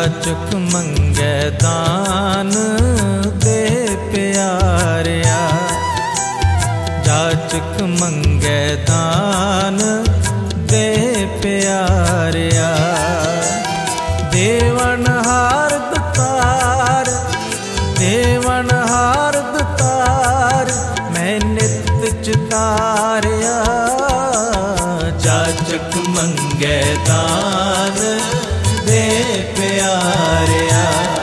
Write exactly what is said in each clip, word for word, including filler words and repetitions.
जाचक मंगै दान दे प्यारिया, जाचक मंगै दान दे प्यारिया। देवन हार दतार, देवन हार दतार, मैं नित चितारिया। जाचक मंगै दान दे प्यारिया,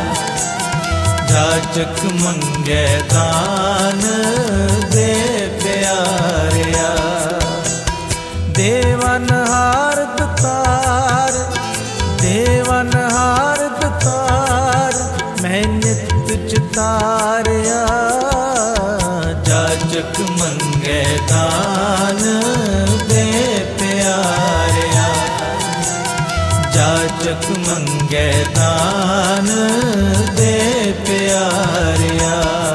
जाचक मंगै दान दे प्यारिया। देवन हार दतार, देवन हार दतार, मैं नित चितारिया। जाचक मंगै दान दे प्यारिया, जाचक मंगै दान दे प्यारिया।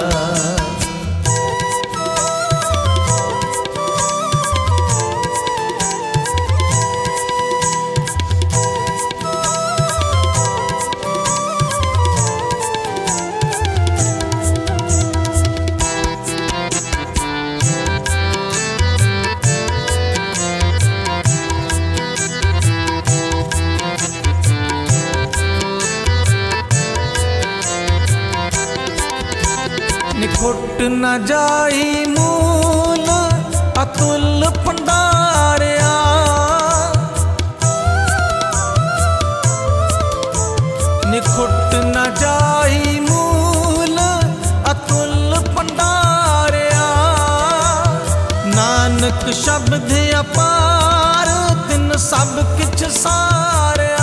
निखुट न जाई मूल अतुल भंडारिया, निखुट न जाई मूल अतुल भंडारिया। नानक शब्द अपार, तिन सब किछ सारिया।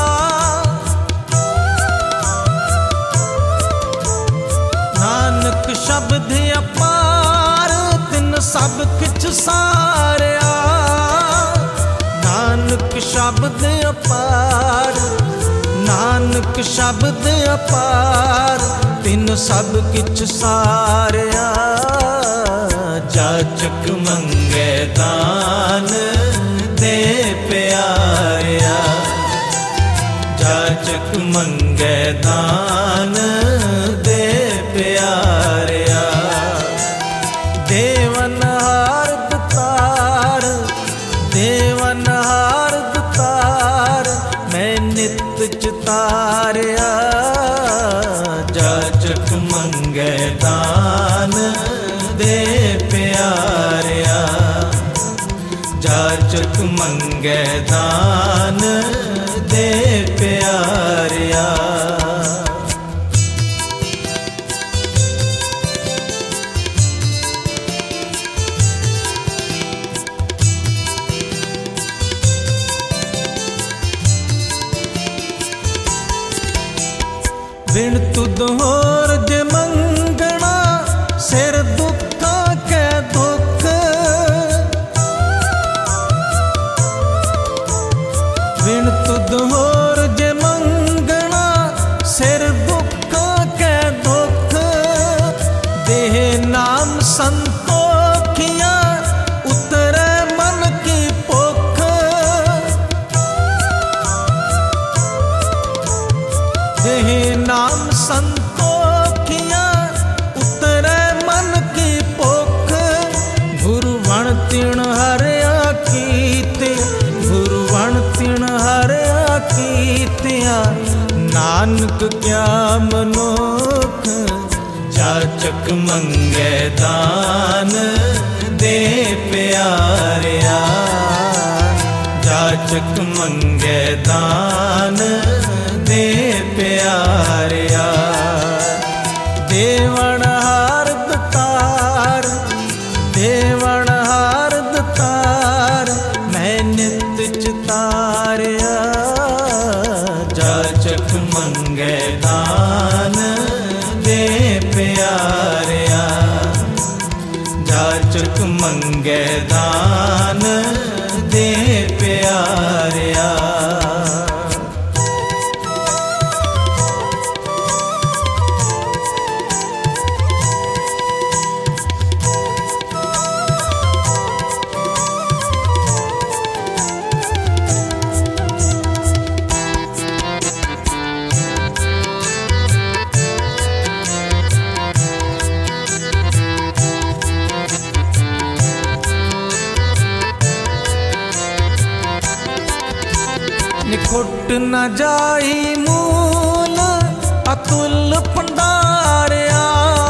नानक शब्द अपार, तिन सब किछ सारिया। नानक शब्द अपार, नानक शब्द अपार, तिन सब किछ सारिया। जाचक मंगै दान दे प्यारिया, जाचक मंगै दान दे प्यारिया। देवन हार दतार, देवन हार दतार, मैं नित चितारिया। जाचक मंगै दान दे प्यारिया, जाचक मंगै दान दे प्यारिया। बिन तुद होर जे मंगना, सिर दुखा कै दुख। बिन तुद होर जे मंगना, सिर दुखा कै दुख। देह नाम संतोखिया, उतरै मन की भुख। देह नाम संतोखिया, उतरै मन की भुख। गुरुवण तिण हरिया कीते, गुरुवण तिण हरिया कीतिया। नानक क्या मनुख, जाचक मंगै दान दे प्यारिया, जाचक मंगै दान दे प्यारिया। देवन हार दतार, देवन हार दतार, मैं नित चितारिया। जाचक मंगै दान दे प्यारिया, जाचक मंगै दान दे प्यारिया। निखुट न जाई मूल अतुल भंडारिया।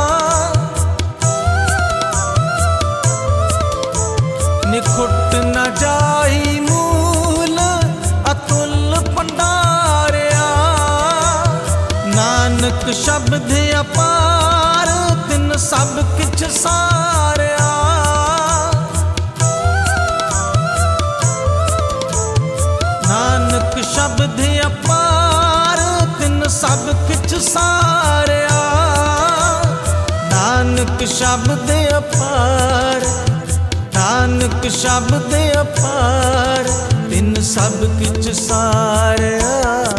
निखुट न जाई मूल अतुल भंडारिया। नानक शब्द अपार तिन सब किछ सारिया। नानक शब्द अपार तिन सब किछ सारिया। नानक शब्द अपार, नानक शब्द अपार तिन सब किछ सारिया।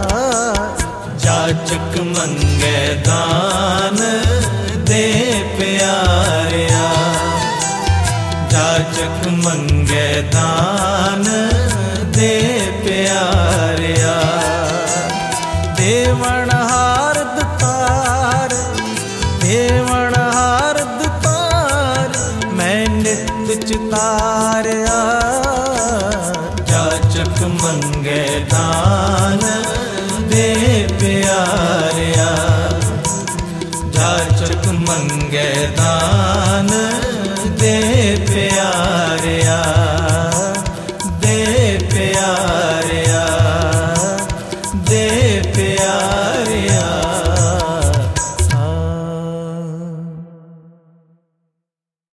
जाचक मंगे दान दे प्यारिया। जाचक मंगे दान दे प्यारिया। देवण हार दतार, देवण हार दतार मैं नित चितारिया। जाचक मंगे दान दे प्यारिया। जाचक मंगे दान दे प्यारिया। दे प्यारिया, दे प्यारिया।